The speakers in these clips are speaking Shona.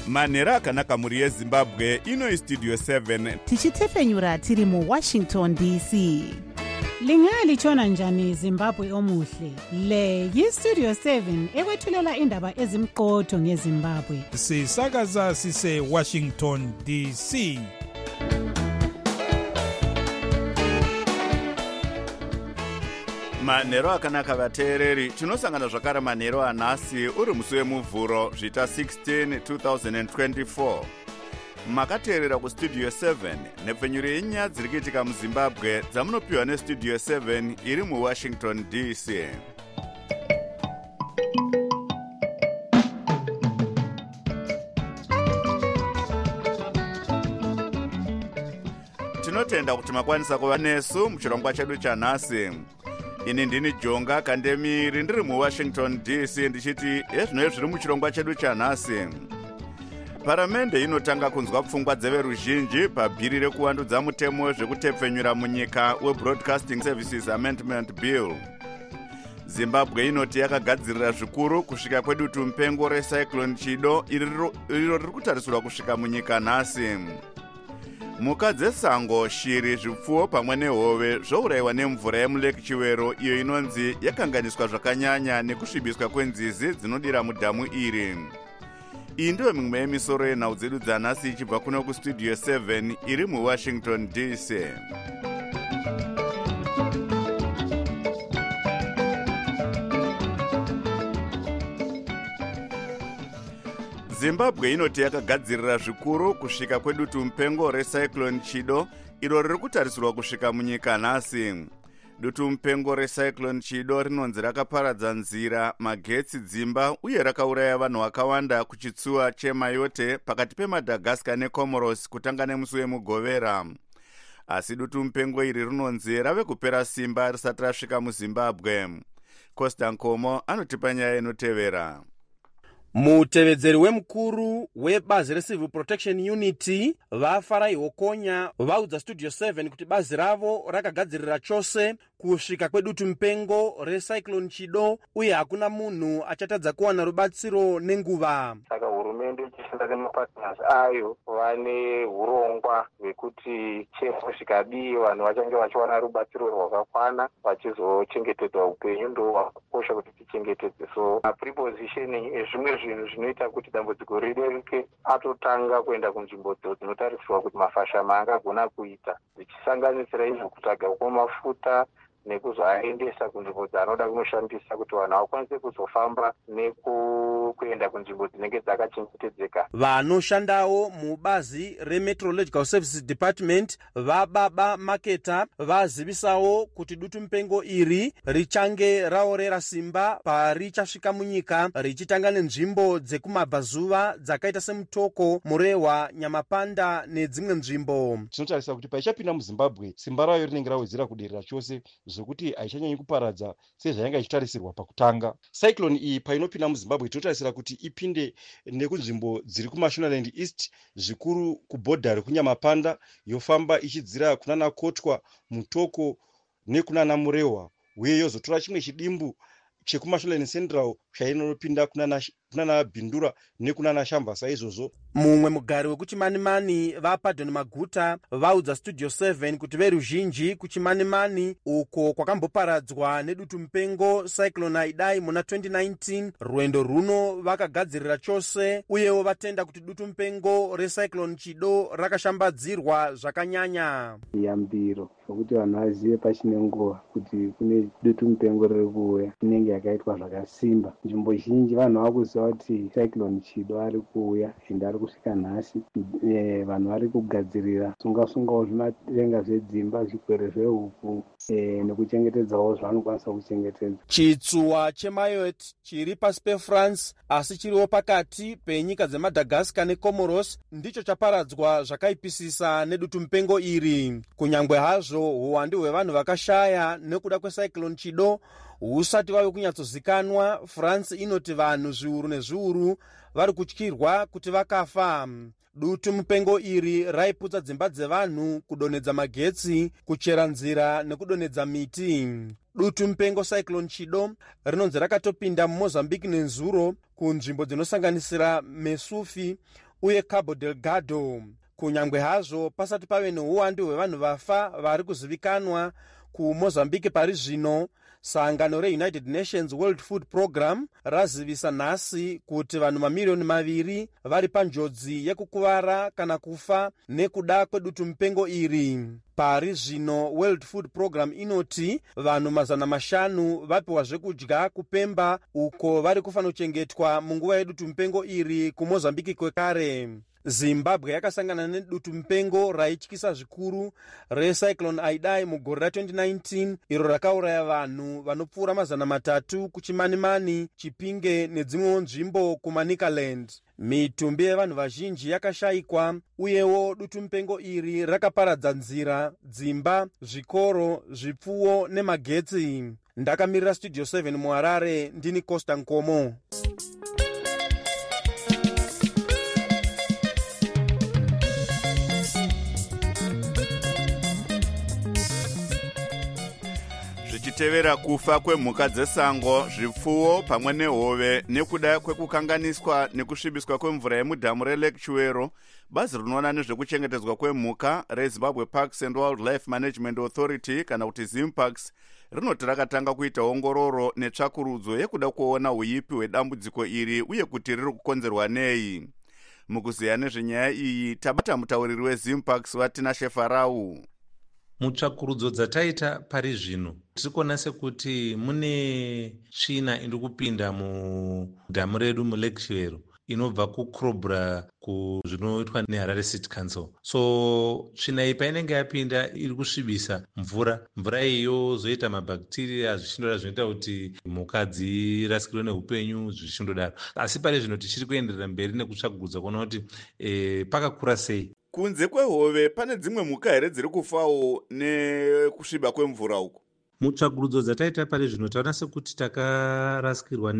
manhero akanaka mhuri yezimbabwe. Ino istudio 7 tichitefenyura tiri muWashington DC. Lingalitshona njani Zimbabwe omuhle? Le yistudio 7 ekwethulela indaba ezimqotho ngeZimbabwe. Sisakaza sise Washington DC. manhero akanaka vateereri, tinosangana zvakare manhero anhasi uri musi wemuvhuro zvita 16 2024. makateerera kustudio 7 nepfenyuro yenyaya dziri kuitika muzimbabwe dzamunopiwa nestudio 7 iri muWashington DC. tinotenda kuti makwanisa kuva nesu muchirongwa chedu chanhasi. ini ndini Jonga Kandemiri ndiri muWashington DC ndichiti ezvino zviri muchirongwa chedu chanhasi. Paramende inotanga kunzwa pfungwa dzeveruzhinji pabhiri rekuwandudza mutemo wezvekutepfenyura munyika weBroadcasting Services Amendment Bill. Zimbabwe inoti yakagadzirira zvikuru kusvika kwedutu mupengo recyclone Chido iro riri kutarisirwa kusvika munyika nhasi. Mhuka dzesango, shiri, zvipfuwo pamwe nehove zvourayiwa nemvura yemuleki Chiwero iyo inonzi yakanganiswa zvakanyanya nekusvibiswa kwenzizi dzinodira mudhamu iri. Iyi ndiyo mimwe yemisoro yenhau dzedu dzanhasi ichibva kuno kustudio 7 iri muWashington DC. Zimbabwe inoti yakagadzirira zvikuru kusvika kwedutu mupengo recyclone Chido iro riri kutarisirwa kusvika munyika nhasi. Dutu mupengo recyclone Chido rinonzi rakaparadza nzira, magetsi, dzimba uye rakauraya vanhu vakawanda kuchitsuwa cheMayotte pakati peMadagascar neComoros kutanga nemusi wemugovera. Asi dutu mupengo iri rinonzi rave kupera simba risati rasvika muZimbabwe. Costa Nkomo anotipa nyaya inotevera. Mutevedzeri wemukuru webazi reCivil Protection Unit vaFarai Hokonya vaudza Studio 7 kuti bazi ravo rakagadzirira chose kusvika kwedutu mupengo recyclone Chido uye hakuna munhu achatadza kuwana rubatsiro nenguva. Saka hurumende ichishanda nemapartners ayo vane hurongwa hwekuti chero zvikadii vanhu vachange vachiwana rubatsiro rwakakwana vachizochengetedza upenyu. Ndo wakakosha kuti tichengetedze. So prepositioning ezvimwe zvinhu zvinoita kuti dambudziko rireruke atotanga kuenda kunzvimbo dzinotarisirwa kuti mafashama angagona kuita, dzichisanganisira izvo kutsvaga kwemafuta nekuzoaendesa kunzvimbo dzaanoda kunoshandisa kuti vanhu vakwanise kuzofamba nekuenda kunzvimbo dzinenge dzakachengetedzeka. Vanoshandawo mubazi reMeteorological Services Department vaBaba Maketa vazivisawo kuti dutu mupengo iri richange raorera simba parichasvika munyika richitanga nenzvimbo dzekumabvazuva dzakaita seMutoko, Murehwa, Nyamapanda nedzimwe nzvimbo. Tinotarisa kuti paichapinda muZimbabwe simba rayo rinenge rawedzera kuderera chose zvokuti haichanyanyi kuparadza sezvainga ichitarisirwa pakutanga. Cyclone iyi painopinda muZimbabwe tinotarisira kuti ipinde nekunzvimbo dziri kuMashonaland East, zvikuru kubhodha rekuNyamapanda, yofamba ichidzira kunana Kotwa, Mutoko nekunana Murehwa, uye yozotora chimwe chidimbu chekuMashonaland Central chainopinda kunana Bhindura nekunana Shamba saizvozvo. Mumwe mugari wekuChimanimani vaPadon Maguta vaudza Studio 7 kuti veruzhinji kuChimanimani uko kwakamboparadzwa nedutu mupengo cyclone Idai muna 2019 rwendo runo vakagadzirira chose uyewo vatenda kuti dutu mupengo recyclone Chido rakashambadzirwa zvakanyanya. Yambiro kuti vanhu vazive pachine nguva kuti kune dutu mupengo riri kuuya inenge yakaitwa zvakasimba. Nzvimbo zhinji vanhu vakuziva kuti cyclone Chido ari kuuya ende ari kusvika nhasi. Vanhu vari kugadzirira sunga-sungawo zvimatenga zvedzimba, zvikwere zvehuku nekuchengetedzawo zvavanokwanisa kuchengetedza. Chitsuwa cheMayotte chiri pasi peFrance asi chiriwo pakati penyika dzeMadagascar neComoros ndicho chaparadzwa zvakaipisisa nedutu mupengo iri. Kunyangwe hazvo uwandu hwevanhu vakashaya nekuda kwecyclone Chido husati vave kunyatsozikanwa, France inoti vanhu zviuru nezviuru vari kutyirwa kuti vakafa. Dutu mupengo iri raiputsa dzimba dzevanhu, kudonedza magetsi, kuchera nzira nekudonedza miti. Dutu mupengo cyclone Chido rinonzi rakatopinda muMozambique nenzuro kunzvimbo dzinosanganisira Mesufi uye Cabo Delgado. Kunyangwe hazvo pasati pave neuwandu hwevanhu vafa vari kuzivikanwa kuMozambique pari zvino, sangano reUnited Nations World Food Program razivisa nhasi kuti vanhu mamiliyoni 2 vari panjodzi yekukuvara kana kufa nekuda kwedutu mupengo iri. Pari zvino World Food Program inoti vanhu 500 vapiwa zvekudya kuPemba, uko vari kufanochengetwa munguva yedutu mupengo iri kuMozambique kwekare. Zimbabwe yakasangana nedutu mupengo raityisa zvikuru recyclone Idai mugore ra2019, iro rakauraya vanhu vanopfuura 300 kuChimanimani, Chipinge nedzimwewo nzvimbo kuManicaland. Mitumbi yevanhu vazhinji yakashayikwa, uyewo dutu mupengo iri rakaparadza nzira, dzimba, zvikoro, zvipfuwo nemagetsi. Ndakamirira Studio 7 muHarare, ndini Costa Nkomo. Zvichitevera kufa kwemhuka dzesango, zvipfuwo pamwe nehove nekuda kwekukanganiswa nekusvibiswa kwemvura yemudhamu reLake Chiwero, bazi rinoona nezvekuchengetedzwa kwemhuka reZimbabwe Parks and Wildlife Management Authority kana kuti ZimParks rinoti rakatanga kuita ongororo netsvakurudzo yekuda kuona uipi hwedambudziko iri uye kuti riri kukonzerwa nei. Mukuziya nezvenyaya iyi tabata mutauriri weZimParks Vatinashe Farau. Mutsvakurudzo dzataita pari zvino tiri kuona sekuti mune tsvina iri kupinda mudhamu redu muLake Chiwero inobva kuCrobra kuzvinoitwa neHarare City Council. So tsvina iyi painenge yapinda iri kusvibisa mvura iyi yozoita mabhakteria zvichindodaro zvinoita kuti mhuka dzirasikirwe neupenyu zvichindodaro. Asi pari zvino tichiri kuenderera mberi nekutsvakurudzo kuona kuti pakakura sei. Kunze kwehove pane dzimwe mhuka here dziri kufawo nekusviba kwemvura uko? Mutsvakurudzo dzataita pari zvino taona sekuti takarasikirwa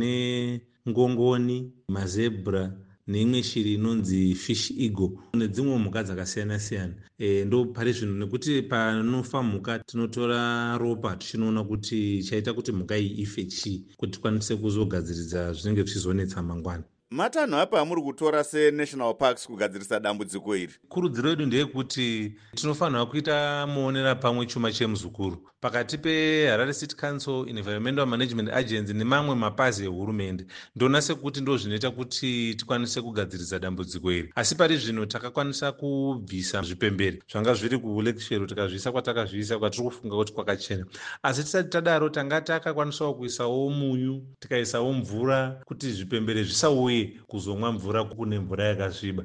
nengongoni, mazebra neimwe shiri inonzi fish eagle nedzimwe mhuka dzakasiyana siyana. Ndo pari zvino nekuti panofa mhuka tinotora ropa tichinoona kuti chaita kuti mhuka iyi ife chii, kuti tikwanise kuzogadziridza zvinenge zvichizonetsa mangwana. Matanho apa amuri kutora seNational Parks kugadzirisa dambudziko iri? Kurudziro yedu ndeyekuti tinofanira kuita muonera pamwe chuma chemuzukuru pakati peHarare City Council, Environmental Management Agency nemamwe mapazi ehurumende. Ndona sekuti ndo zvinoita kuti tikwanise kugadzirisa dambudziko iri. Asi pari zvino takakwanisa kubvisa zvipembere zvanga zviri kuLake Chiwero tikazviisa kwatakazviisa kwatiri kufunga kuti kwakachena. Asi tisati tadaro tanga takakwanisawo kuisawo munyu, tikaisawo mvura kuti zvipembere zvisauye kuzomwa mvura kune mvura yakasviba.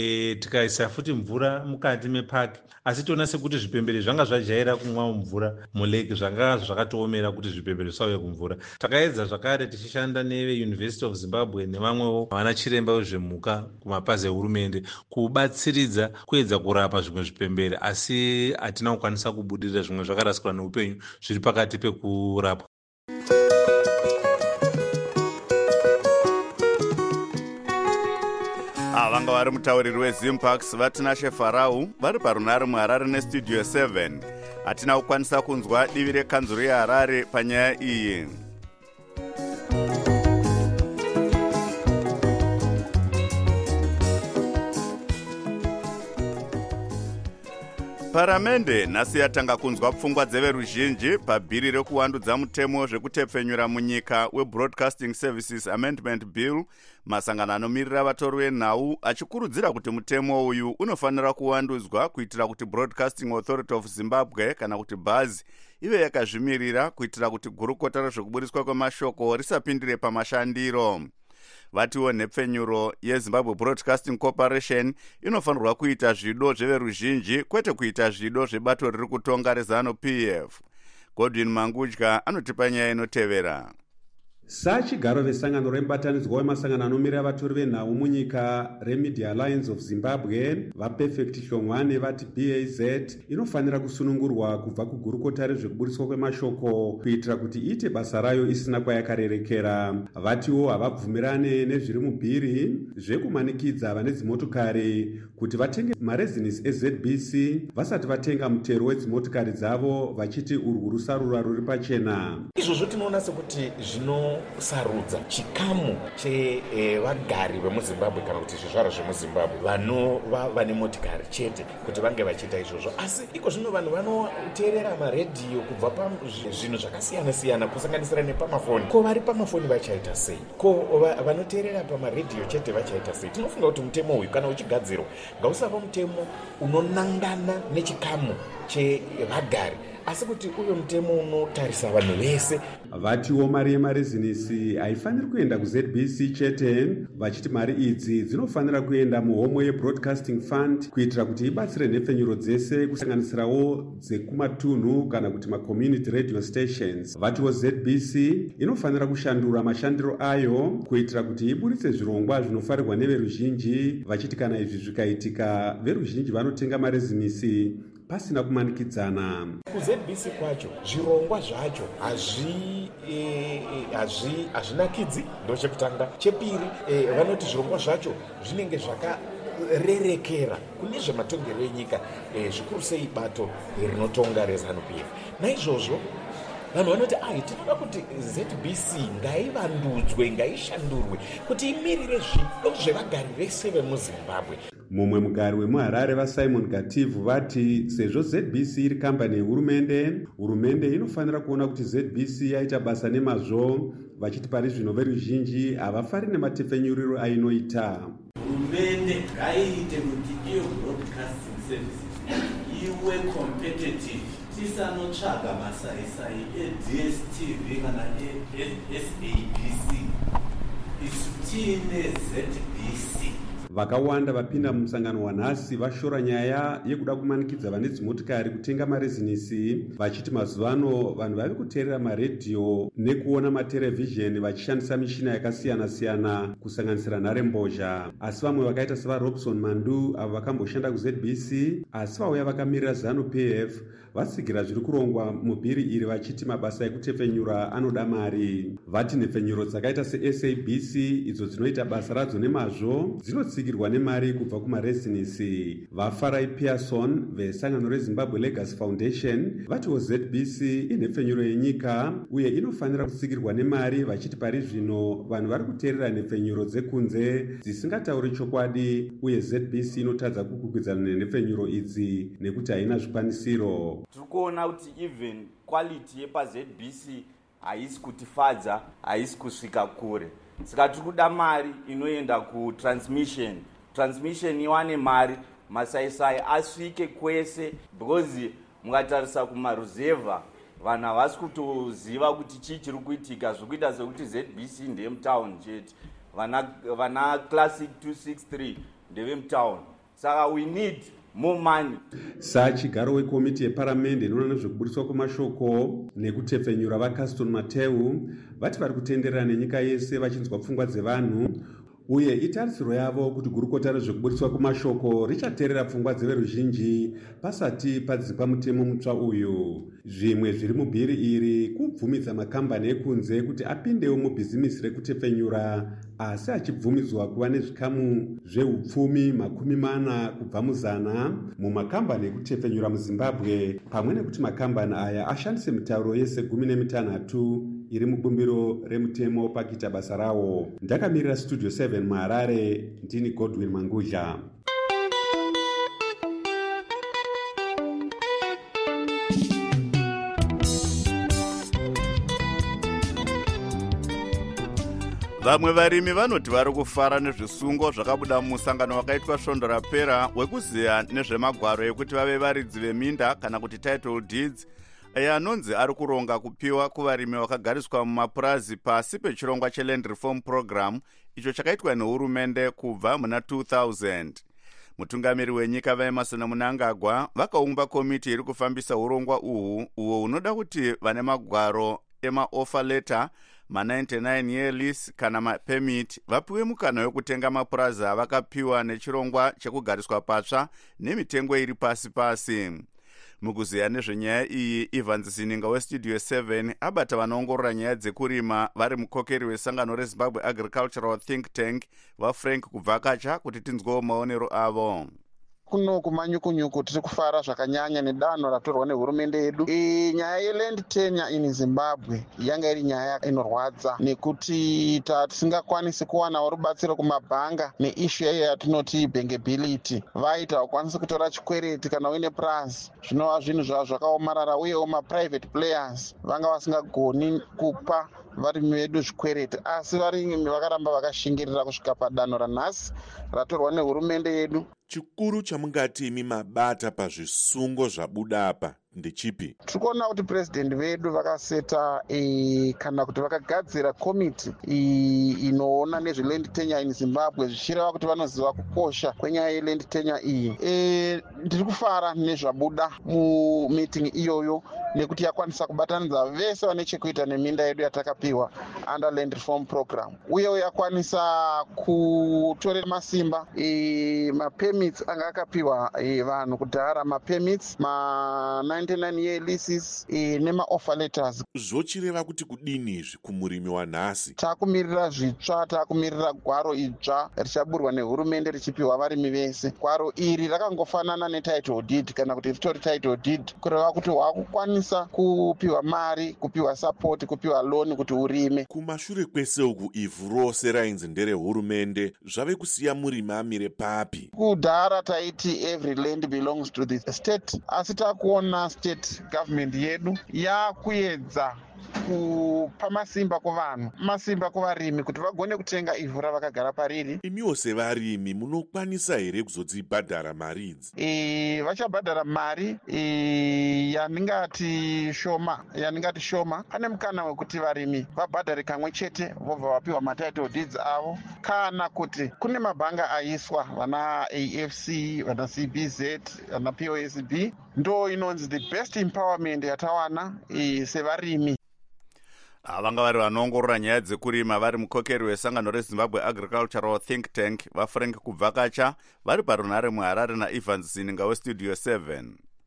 Tikaisa futi mvura mukati mepaki, asi toona sekuti zvipembere zvanga zvajaira kumwa mvura mulake, zvanga zvakatoomera kuti zvipembere zvisauye kumvura. Takaedza zvakare tichishanda neUniversity of Zimbabwe nevamwewo vana chiremba wezvemhuka kumapazi ehurumende kubatsiridza kuedza kurapa zvimwe zvipembere, asi hatina kukwanisa kubudirira. Zvimwe zvakarasikwa neupenyu zviri pakati pekurapwa. Vanga vari mutauriri weZimParks Vatinashe Farau vari parunare muHarare neStudio 7. Hatina kukwanisa kunzwa divi rekanzuro yeHarare panyaya iyi. Paramende nhasi yatanga kunzwa pfungwa dzeveruzhinji pabhiri rekuwandudza mutemo zvekutepfenyura munyika weBroadcasting Services Amendment Bill. Masangano anomirira vatori venhau achikurudzira kuti mutemo uyu unofanira kuwandudzwa kuitira kuti Broadcasting Authority of Zimbabwe kana kuti BAZI ive yakazvimirira kuitira kuti gurukota rezvekuburiswa kwemashoko risapindire pamashandiro. Vatiwo nhepfenyuro yeZimbabwe Broadcasting Corporation inofanirwa kuita zvido zveveruzhinji kwete kuita zvido zvebato riri kutonga reZANU-PF. Godwin Mangudya anotipa nyaya inotevera. Sachigaro vesangano remubatanidzwa wemasangano anomirira vatori venhau munyika reMedia Alliance of Zimbabwe, vaPerfect Shongwane vati BAZ inofanira kusunungurwa kubva kugurukota rezvekuburiswa kwemashoko kuitira kuti iite basa rayo isina kwayakarerekera. Vatiwo havabvumirane nezviri mubhiri zvekumanikidza vane dzimotokari kuti vatenge marezinisi eZBC vasati vatenga mutero wedzimotokari dzavo, vachiti urwu rusarura ruri pachena. Izvozvo tinoona sekuti zvino vanosarudza chikamu chevagari vemuzimbabwe kana kuti zvizvarwa zvemuzimbabwe vanova vane motikari chete kuti vange vachiita izvozvo. Asi iko zvino vanhu vanoteerera maredhiyo kubva pazvinhu zvakasiyana-siyana kusanganisira nepamafoni. Ko vari pamafoni vachaita sei? Ko vanoteerera pamaredhiyo chete vachaita sei? Tinofunga kuti mutemo uyu kana uchigadzirwa ngausava mutemo unonangana nechikamu chevagari, asi kuti uyo mutemo unotarisa vanhu vese. Vatiwo mari yemarezinisi haifaniri kuenda kuZBC chete, vachiti mari idzi dzinofanira kuenda muhomwe yeBroadcasting Fund kuitira kuti ibatsire nhepfenyuro dzese kusanganisirawo dzekumatunhu kana kuti macommunity radio stations. Vatiwo ZBC inofanira kushandura mashandiro ayo kuitira kuti iburitse zvirongwa zvinofarirwa neveruzhinji, vachiti kana izvi zvikaitika veruzhinji vanotenga marezinisi pasina kumanikidzana. KuZBC kwacho zvirongwa zvacho hazvinakidzi, ndo chekutanga. Chepiri, vanoti zvirongwa zvacho zvinenge zvakarerekera kune zvematongero enyika, zvikuru sei bato rinotonga reZANU-PF. Naizvozvo vanhu vanoti tinoda kuti ZBC ngaivandudzwe, ngaishandurwe kuti imirire zvido zvevagari vese vemuzimbabwe. Mumwe mugari wemuHarare vaSimon Gativu vati sezvo ZBC iri kambani yehurumende inofanira kuona kuti ZBC yaita basa nemazvo, vachiti pari zvino veruzhinji havafari nematepfenyuriro ainoita. Hurumende ngaiite kuti iyo broadcasting services iwe competitive, tisanotsvaga masaisai eDSTV kana eSABC, isu tiine ZBC. Vakawanda vapinda mumusangano wanhasi vashora nyaya yekuda kumanikidza vane dzimotikari kutenga marezinisi, vachiti mazuvano vanhu vari kuteerera maredhiyo nekuona materevhizheni vachishandisa michina yakasiyana-siyana kusanganisira nharembozha. Asi vamwe vakaita sevaRobson Mandu avo vakamboshanda kuZBC asi vauya vakamirira ZANU-PF vatsigira zviri kurongwa mubhiri iri, vachiti mabasa ekutepfenyura anoda mari. Vati nhepfenyuro dzakaita seSABC idzo dzinoita basa radzo nemazvo dzinotsigirwa nemari kubva kumarezinisi. VaFarai Pearson vesangano reZimbabwe Legacy Foundation vatiwo ZBC inhepfenyuro yenyika uye inofanira kutsigirwa nemari, vachiti pari zvino vanhu vari kuteerera nhepfenyuro dzekunze dzisingatauri chokwadi uye ZBC inotadza kukwikwidzana nenhepfenyuro idzi nekuti haina zvikwanisiro. Tiri kuona kuti even quality yepaZBC haisi kutifadza, haisi kusvika kure. Saka tiri kuda mari inoenda kutransmission iwane mari, masaisai asvike kwese, because mukatarisa kumaruzevha vanhu havasi kutoziva kuti chii chiri kuitika, zvikuita sekuti ZBC ndeyemutauni chete, vana Classic 263 ndevemutauni. Saka we need more money. Chigaro wekomiti yeparamende inoona nezvekuburiswa kwemashoko nekutepfenyura vaCaston Mateu vati vari kutenderera nenyika yese vachinzwa pfungwa dzevanhu uye itarisiro yavo kuti gurukota rezvekuburiswa kwemashoko richateerera pfungwa dzeveruzhinji pasati padzikwa mutemo mutsva uyu. Zvimwe zviri mubhiri iri kubvumidza makambani ekunze kuti apindewo mubhizimisi rekutepfenyura, asi achibvumidzwa kuva nezvikamu zveupfumi 40 kubva muzana mumakambani ekutepfenyura muZimbabwe, pamwe nekuti makambani aya ashandise mitauro yese 16 iri mubumbiro remutemo pakuita basa rawo. Ndakamirira Studio 7 muHarare, ndini Godwin Mangudya. Vamwe varimi vanoti vari kufara nezvisungo zvakabuda mumusangano wakaitwa svondo rapera wekuziya nezvemagwaro ekuti vave varidzi veminda kana kuti title deeds, anonzi ari kuronga kupiwa kuvarimi vakagariswa mumapurazi pasi pechirongwa cheland reform program icho chakaitwa nehurumende kubva muna 2000. Mutungamiri wenyika vaEmerson Mnangagwa vakaumba komiti iri kufambisa urongwa uhu uwo unoda kuti vane magwaro emaoffer letter, ma99 year lease kana mapemit vapiwe mukana wekutenga mapurazi avakapiwa nechirongwa chekugariswa patsva nemitengo iri pasi. Mukuziya nezvenyaya iyi, Ivan Zininga weStudio 7 abata vanoongorora nyaya dzekurima vari mukokeri wesangano reZimbabwe Agricultural Think Tank vaFrank Kubvakacha kuti tinzwewo maonero avo. kuno kumanyukunyuku tiri kufara zvakanyanya nedanho ratorwa nehurumende yedu. Nyaya yeland tenure in Zimbabwe yanga iri nyaya inorwadza nekuti tisingakwanisi kuwanawo rubatsiro kumabhanga neishu yayo yatinoti bankability. Vaita ukwanisi kutora chikwereti kana uine plus zvinova zvinhu zvava zvakaomarara, uyewo maprivate players vanga vasingagoni kupa varimi vedu zvikwereti, asi varimi vakaramba vakashingirira kusvika padanho ranhasi ratorwa nehurumende yedu. Chikuru chamungati imi mabata pazvisungo zvabuda apa ndechipi? Tiri kuona kuti purezidendi vedu vakaseta kana kuti vakagadzira komiti inoona nezveland tenure in Zimbabwe, zvichireva kuti vanoziva kukosha kwenyaya yeland tenure iyi. Ndiri kufara nezvabuda mumeeting iyoyo nekuti yakwanisa kubatanidza vese vane chekuita neminda yedu yatakapiwa under land reform program, uyewo yakwanisa kutorera masimba mapermits anga akapiwa vanhu kudhara, mapermits 99 year leases nemaoffer letters. Zvochireva kuti kudini izvi kumurimi wanhasi? Takumirira zvitsva, takumirira gwaro idzva richaburwa nehurumende richipiwa varimi vese. Gwaro iri rakangofanana netitle deed kana kuti ritori title deed, kureva kuti wakukwanisa kupiwa mari, kupiwa support, kupiwa loan kuti urime. Kumashure kwese uku ivhu rose rainzi nderehurumende zvave kusiya murimi amire papi? Kudhara taiti every land belongs to the state, asi takuona state government yedu yakuedza kupa masimba kuvanhu, masimba kuvarimi kuti vagone kutenga ivhu ravakagara pariri. Imiwo sevarimi munokwanisa here kuzodzibhadhara mari idzi? Vachabhadhara mari yaningati shoma. Pane mukana wekuti varimi vabhadhare kamwe chete vobva vapiwa matitle deeds avo, kana kuti kune mabhanga aiswa vana AFC, vana CBZ, vana POSB, ndo inonzi the best empowerment yatawana sevarimi. Vanga vari vanoongorora nyaya dzekurima vari mukokeri wesangano reZimbabwe Agricultural Think Tank vaFrank Kubvakacha vari parunhare muHarare naEvans Zininga weStudio 7.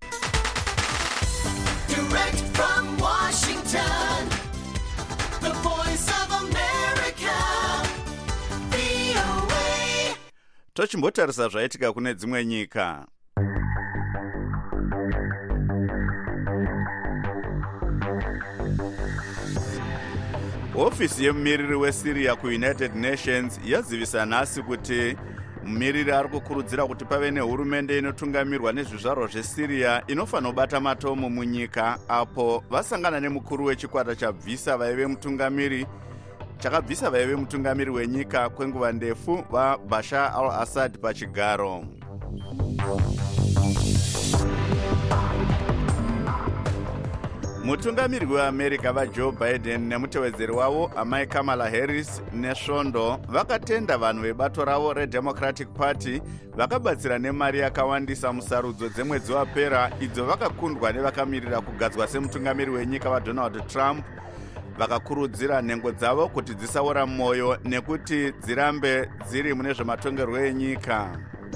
Direct from Washington, the voice of America, VOA. Tochimbotarisa zvaitika kune dzimwe nyika. Ofisi yemumiriri weSyria kuUnited Nations yazivisa nhasi kuti mumiriri ari kukurudzira kuti pave nehurumende inotungamirwa nezvizvarwa zveSyria inofanira kubata matomo munyika apo vasangana nemukuru wechikwata chakabvisa vaive mutungamiri wenyika kwenguva ndefu vaBashar al-Assad pachigaro. Mutungamiri weAmerica vaJoe Biden nemutevedzeri wavo amai Kamala Harris nesvondo vakatenda vanhu vebato ravo reDemocratic Party vakabatsira nemari yakawandisa musarudzo dzemwedzi wapera idzo vakakundwa nevakamirira kugadzwa semutungamiri wenyika vaDonald Trump, vakakurudzira nhengo dzavo kuti dzisaora mwoyo nekuti dzirambe dziri mune zvematongerwo enyika.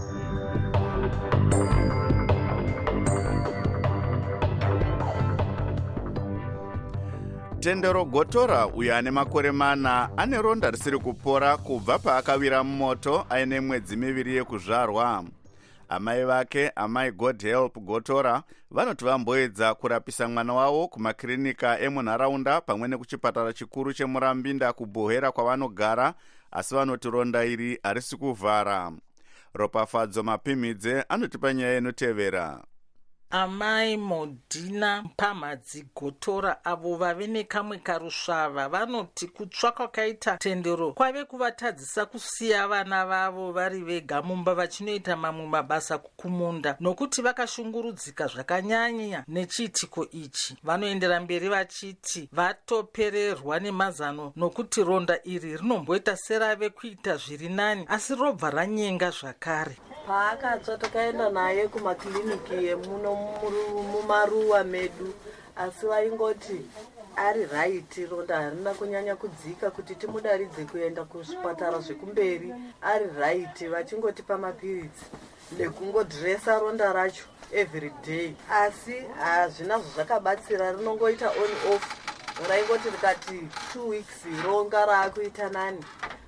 Tendero Gotora uyo ane makore 4 ane ronda risiri kupora kubva paakawira mumoto aine mwedzi 2 yekuzvarwa. Amai vake, amai God Help Gotora, vanoti vamboedza kurapisa mwana wavo kumakirinika emunharaunda pamwe nekuchipatara chikuru chemurambinda kuBohera kwavanogara, asi vanoti ronda iri harisi kuvhara. Ropafadzo Mapimidze anotipa nyaya inotevera. Amai Modina Mpamadzi Gotora avo vave nekamwe karusvava vanoti kutsva kwakaita tendero kwave kuvatadzisa kusiya vana vavo vari vega mumba vachinoita mamwe mabasa kumunda, nokuti vakashungurudzika zvakanyanya nechiitiko ichi. Vanoendera mberi vachiti vatopererwa nemazano nokuti ronda iri rinomboita serave kuita zviri nani asi robva ranyenga zvakare. Paakatsva takaenda naye kumakiliniki emuno mumaruwa medu, asi vaingoti ari raiti ronda harina kunyanya kudzika kuti timudaridze kuenda kuzvipatara zvekumberi. Ari raiti vachingotipa mapiritsi nekungodhiresa ronda racho every day, asi hazvina zvakabatsira, rinongoita on off. Raingoti rikati 2 weeks ronga raakuita nani,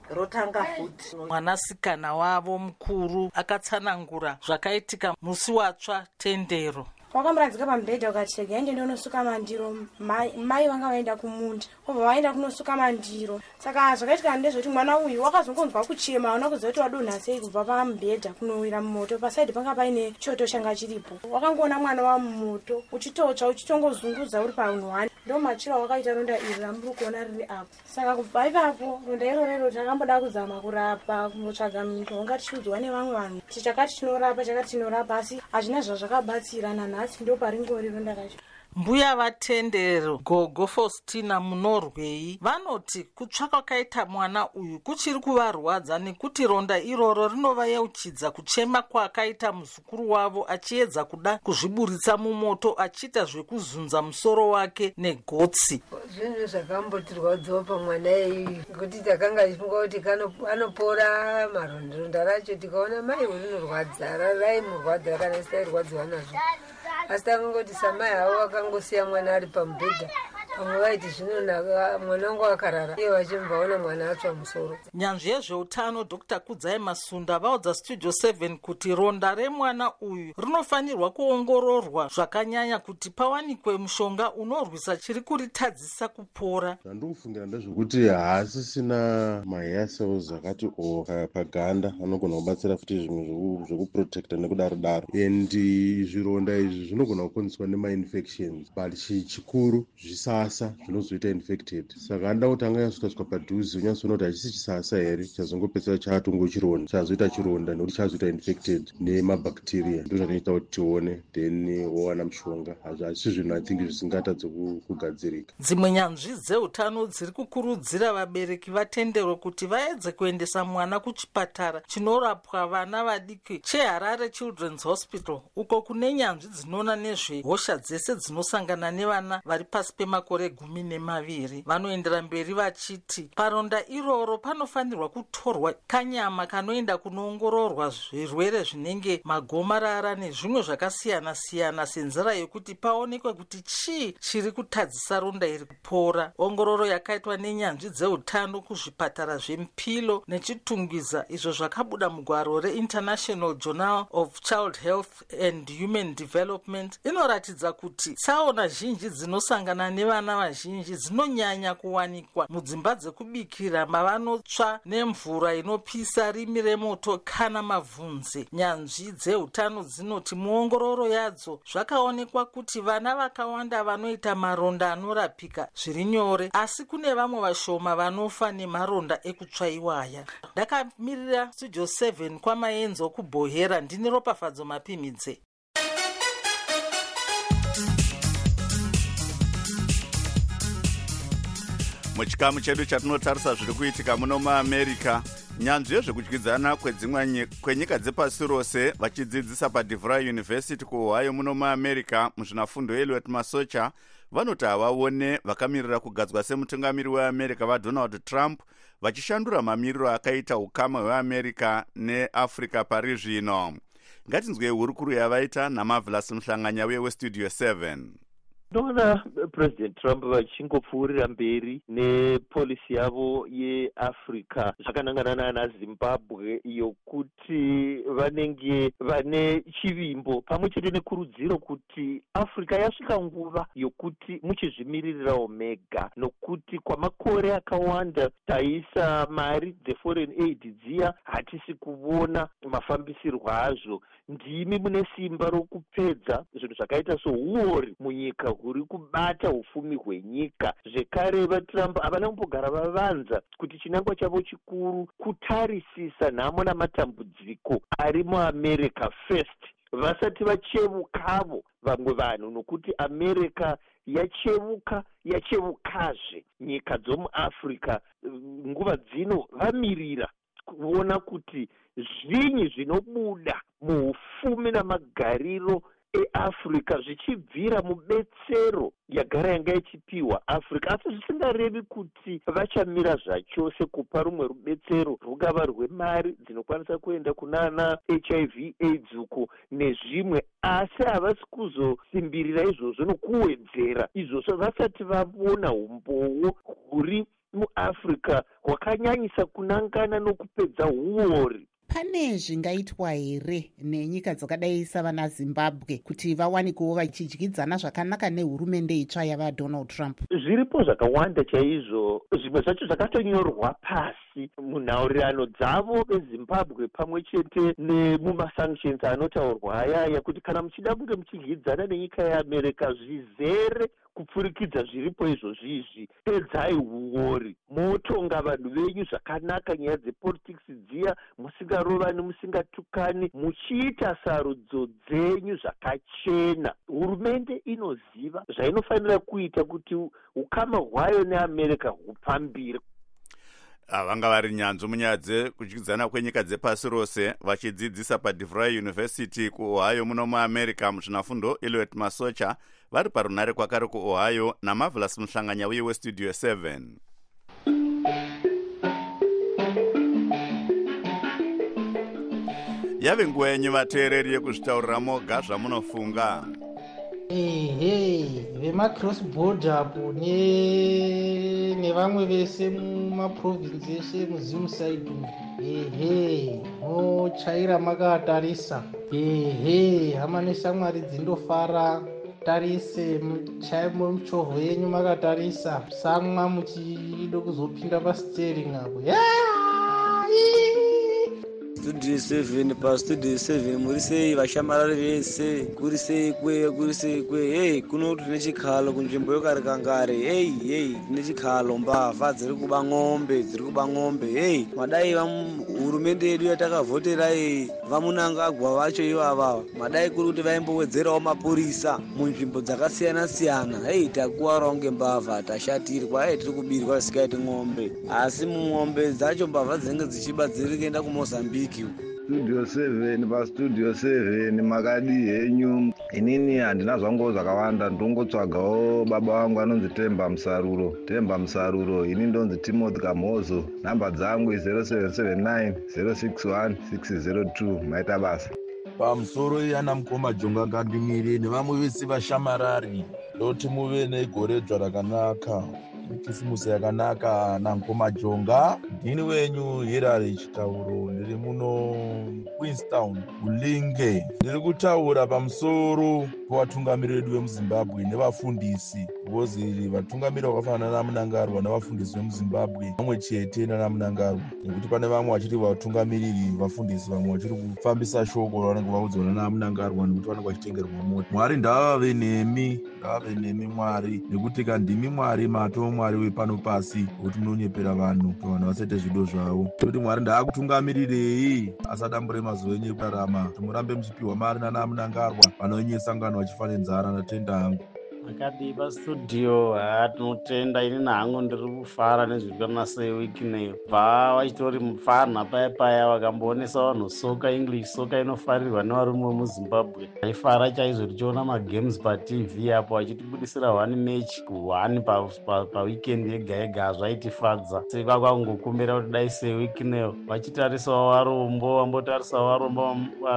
rotanga futi. Mwanasikana wavo mukuru akatsanangura zvakaitika musi watsva tendero. Wakamuradzika pamubhedha ukachega ende ndonosuka mandiro. Mai vanga vaenda kumunda obva vaenda kunosuka mandiro. Saka zvakaitika ndezvekuti mwana uyu wakazongonzwa kuchema aona kuziva kuti wadonha sei kubva pamubhedha kunowira mumoto. Pasaidhi panga paine choto changa chiripo. Wakangoona mwana wamumoto uchitotsva uchitongozunguza uri paunhwani. Ndo machira wakaita ronda iri ramuri kuona riri apo. Saka kubva ipapo ronda irorero takamboda kuzama kurapa kunotsvaga mishonga tichiudzwa nevamwe vanhu kuti chakati chinorapa asi hazvina zvazvakabatsirana nhasi ndo paringori ronda racho. Mbuya vatendero Gogo Faustina munorwei vanoti kutsva kwakaita mwana uyu kuchiri kuvarwadza nekuti ronda iroro rinovayeuchidza kuchema kwakaita muzukuru wavo achiedza kuda kuzviburitsa mumoto achiita zvekuzunza musoro wake negotsi. Zvinhu zvakambotirwadzawo pamwana iyu ngekuti takanga tichifunga kuti anopora maronda racho tikaona mai rinorwadza raimurwadza kana sitairwadziwa nazvo. Asi takangoti samai havo vakangosiya mwana ari pamubhedha pamwe vaiti zvinonaka mwana wangu akarara iye vachimbaona mwana atsva musoro. Nyanzvi yezveutano Dr. Kudzai Masunda vaudza Studio 7 kuti ronda remwana uyu rinofanirwa kuongororwa zvakanyanya kuti pawanikwe mushonga unorwisa chiri kuritadzisa kupora. Zvandikufungira ndezvekuti haasisina mahair cells akati paganda anogona kubatsira futi zvimwe zvekuprotecta nekudaro endi zvironda izvi zvinogona kukonzerwa nemainfections but chikuru zvisasa zvinozoita infected. Saka anoda kuti anga yasvika padhuze unyatsoona kuti hachisi chisasa here chazongopedzera chatongo chironda chazoita chironda nekuti chazoita infected nemabacteria. Ndo zvanoita kuti tione then wowana mushonga. Hazvisi zvinhu I think zvisingatadze kugadzirika. Dzimwe nyanzvi dzeutano dziri kukurudzira vabereki vatendero kuti vaedze kuendesa mwana kuchipatara chinorapwa vana vadiki cheHarare Children's Hospital uko kune nyanzvi dzinoona nezvehosha dzese dzinosangana nevana vari pasi pemakore 12. Vanoendera mberi vachiti paronda iroro panofanirwa kutorwa kanyama kanoenda kunoongororwa zvirwere zvinenge magomarara nezvimwe zvakasiyana siyana senzira yekuti paonekwe kuti chii chiri kutadzisa ronda iri kupora. Ongororo yakaitwa nenyanzvi dzeutano kuzvipatara zveMpilo neChitungwiza izvo zvakabuda mugwaro reInternational Journal of Child Health and Human Development inoratidza kuti tsaona zhinji dzinosangana nevana vazhinji dzinonyanya kuwanikwa mudzimba dzekubikira mavanotsva nemvura inopisa rimi remoto kana mavhunze. Nyanzvi dzeutano dzinoti muongororo yadzo zvakaonekwa kuti vana vakawanda vanoita maronda anorapika zviri nyore asi kune vamwe vashoma vanofa nemaronda ekutsva iwaya. Ndakamirira Studio 7 kwamaenzo kuBhohera ndini Ropafadzo Mapimidze. Muchikamu chedu chatinotarisa zviri kuitika muno muAmerica, nyanzvi yezvekudyidzana kwenyika dzepasi rose vachidzidzisa paDeVry University kuOhio muno muAmerica muzvinafundo Eliot Masocha vanoti havaone vakamirira kugadzwa semutungamiri weAmerica vaDonald Trump vachishandura mamiriro akaita ukama hweAmerica neAfrica pari zvino. Ngatinzwei hurukuru yavaita naMarvelous Mhlanganya weStudio 7. Ndona President Trump vachingopfuurira mberi nepolisi yavo yeAfrica zvakanangana nana Zimbabwe yokuti vanenge vane chivimbo pamwe chete nekurudziro kuti Africa yasvika nguva yokuti muchizvimiririrawo mega nokuti kwamakore akawanda taisa mari dzeforeign aid dziya hatisi kuona mafambisirwo azvo. Ndimi mune simba rokupedza zvinhu zvakaita souori munyika huri kubata ufumi hwenyika. Zvekare vaTrump havana kumbogara vavanza kuti chinangwa chavo chikuru kutarisisa nhamo namatambudziko ari muAmerica first vasati vachevukavo vamwe vanhu nokuti America yachevukazve. Nyika dzomuAfrica nguva dzino vamirira kuona kuti zvinyi zvinobuda muufumi namagariro eAfrica zvichibvira mubetsero yagara yanga ichipiwa Africa, asi zvisingarevi kuti vachamira zvachose kupa rumwe rubetsero rungava rwemari dzinokwanisa kuenda kunana HIV AIDS uko nezvimwe, asi havasi kuzosimbirira izvozvo nokuwedzera izvozvo vasati vavona umbowo huri muafrica hwakanyanyisa kunangana nokupedza uori. Pane zvingaitwa here nenyika dzakadai savana Zimbabwe kuti vawanikewo vachidyidzana zvakanaka nehurumende itsva yava Donald Trump? Zviripo zvakawanda chaizvo, zvimwe zvacho zvakatonyorwa pasi munhaurirano dzavo vezimbabwe pamwe chete nemumasanctions anotaurwa ayaya kuti kana muchida kunge muchidyidzana nenyika yeAmerica zvizere kupfurikidza zviripo izvozvizvi, pedzai uori, motonga vanhu venyu zvakanaka, nyaya dzepolitics dziya musingarovani musingatukani, muchiita sarudzo dzenyu zvakachena. Hurumende inoziva zvainofanira kuita kuti ukama hwayo neAmerica hupambire. Vanga vari nyanzvi munyaya dzekudyidzana kwenyika dzepasi rose vachidzidzisa paDeVry University kuOhio muno muAmerica muzvinafundo Eliot Masocha vari parunare kwakare kuOhio naMarvelous Muhlanganya uye weStudio 7. Yave nguva yenyu vateereri yekuzvitaurira moga zvamunofunga. Vemacross border apo nevamwe vese mumaprovinsi eshe muzimu side mochaira makatarisa. Hama neshamwari dzindofara, tarise muchaye muchovho yenyu makatarisa, samwa muchido kuzopinda pastering apo. Studio 7 pa Studio 7 muri sei vashamarari vese, kuri sei kwe kuno tine chikhalo kunzvimbo yokarikangare. Tine chikhalo mbavha dziri kuba ng'ombe madai hurumende yedu yatakavhotera vamunangagwa vacho ivava madai kuri kuti vaimbowedzerawo mapurisa munzvimbo dzakasiyana siyana. Takuwarawo ngembavha, tashatirwa, tiri kubirwa zvisikaiti ng'ombe, asi mung'ombe dzacho mbavha dzinenge dzichiba dziri kuenda kuMozambique. Studio 7 pa Studio 7 makadi henyu. Inini handina zvangu zvakawanda, ndongotsvagawo baba vangu anonzi Temba Musaruro. Ini ndonzi Timothy Kamhozo. Namba dzangu 0779 061 602. Maita basa. Pamusoro yana mukoma Jonga Ngandimire nevamwe vese vashamarari, ndoti muve negoredzwa rakanaka, kisimusi yakanaka nankoma Jonga. Ndini wenyu Hirari Chitauro, ndiri muno Queenstown Bulinge. Ndiri kutaura pamusoro pevatungamiriri vedu vemuZimbabwe nevafundisi, because vatungamiriri vakafanana naMunangarwa nevafundisi vemuZimbabwe vamwe chete naMunangarwa, nekuti pane vamwe vachiri vatungamiriri vafundisi, vamwe vachiri kufambisa shoko ravanenge vaudzana naMunangarwa nekuti vanenge vachitengerwa mota. Mwari ndavave nemi Mwari, nekuti kandimi Mwari mato Mwari wepano pasi, kuti munonyepera vanhu kuti vanhu vasaite zvido zvavo. Toti Mwari ndaakutungamirirei asadambure mazuva enyu ekurarama, kuti murambe muchipiwa mari naMunangarwa vanonyesa sangano vachifane nzara. Natenda hangu akadi pastudio. Tinotenda, ini nangu ndiri kufara nezvirikana sei wiki neyo, bva vachitori mufana paya vakamboonesa vanhu soka, English soka inofarirwa nevarume vemuZimbabwe. Aifara chaizvo tichiona magames paTV apo vachitibudisira 1 match ku1 paweekend yega zvaitifadza. Seka kwakungokumbira kuti dai sei wiki neyo vachitarisawo varombo, vambotarisawo varombo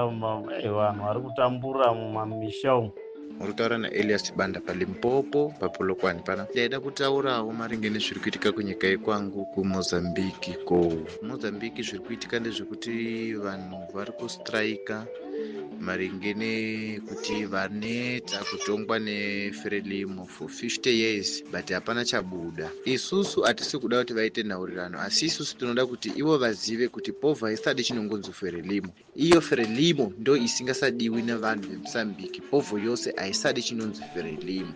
vanhu vari kutambura mumamisha umu. Uritaura naElias Banda paLimpopo paPolokwane pana. Ndaida kutaurawo maringe nezviri kuitika kunyika yekwangu kuMozambique. Mozambique zviri kuitika ndezvekuti vanhu vari kustraika maringe nekuti vaneta kutongwa neFrelimo for 50 years but hapana chabuda. Isusu hatisi kuda kuti vaite nhaurirano, asi isusu tinoda kuti ivo vazive kuti povha haisadi chinongonzi Frelimo. Iyo Frelimo ndo isingasadiwi nevanhu veMozambique. Povho yose haisadi chinonzi Frelimo.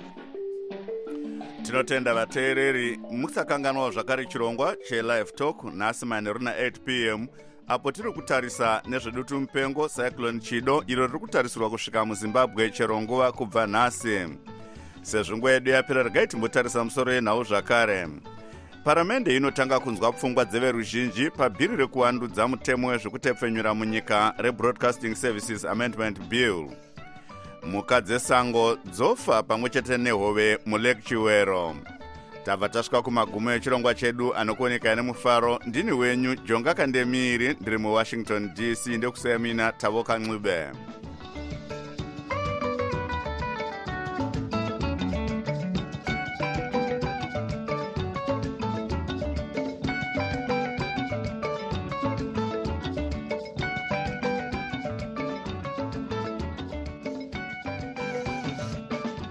Tinotenda vateereri, musakanganwa zvakare chirongwa cheLive Talk nhasi manheru na8 p.m. apo tiri kutarisa nezvedutu mupengo Cyclone Chido iro riri kutarisirwa kusvika muZimbabwe chero nguva kubva nhasi. Sezvo nguva yedu yapera, regai timbotarisa musoro yenhau zvakare. Paramende inotanga kunzwa pfungwa dzeveruzhinji pabhiri rekuwandudza mutemo wezvekutepfenyura munyika reBroadcasting Services Amendment Bill. Mhuka dzesango dzofa pamwe chete nehove muLake Chiwero. Tabva tasvika kumagumo echirongwa chedu anokuoneka nemufaro. Ndini wenyu Jonga Kandemiri, ndiri muWashington DC, ndekusemina Tavoka Ncube.